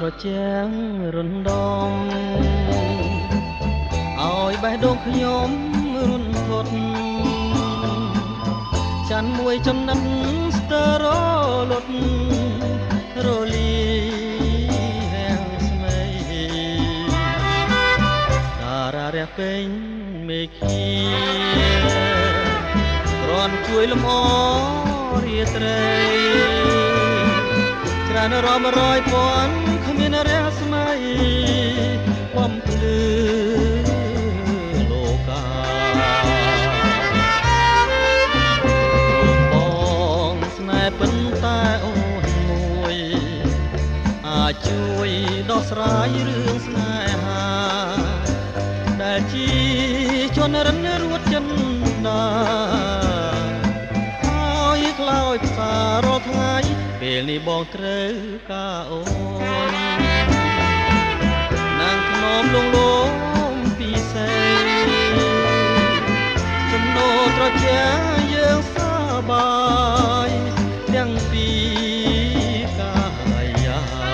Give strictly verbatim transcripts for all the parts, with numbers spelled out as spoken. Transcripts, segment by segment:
ជាងរុនដុំឲ្យបេះដូងខ្ញុំរុនធត់ចាន់មួយចំណិនស្ទើរលត់រលីរាំងស្មីតារារះពេញមេឃាគ្រាន់ជួយលំអរាត្រីច្រើនរាប់រយពាន់គ្មានរះស្មៃបំភ្លឺលោកាបងស្នេហ៍ប៉ុន្តែអូនមួយអាចជួយដោះស្រាយរឿងស្នេហាដែលជាជនរិនរួតចិនដាហើយខ្លោចផ្សាររាល់ថ្ងៃពេលនេះបងត្រូវការអូននាងភ្នំលងលោមពីសេចំណូលត្រជាយើងសប្បាយទាំងពីរកាយា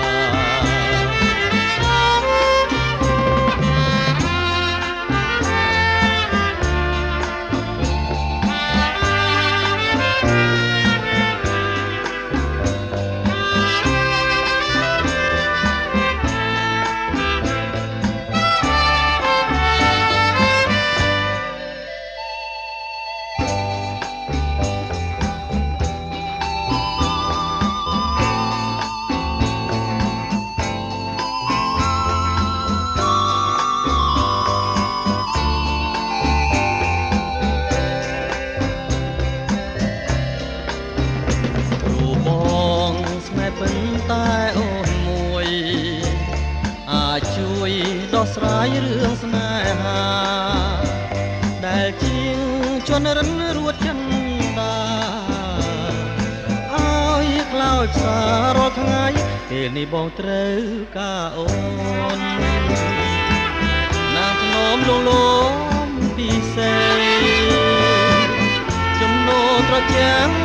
តែអូនមួយអាចជួយដោះស្រាយរឿងស្នេហាដែលជាងជនរិនរួតចិនដាឲ្យខ្លោចផ្សាររាល់ថ្ងៃពេលនេះបងត្រូវការអូននាងភ្នំលងលោមពីសេចំណូលត្រជាក់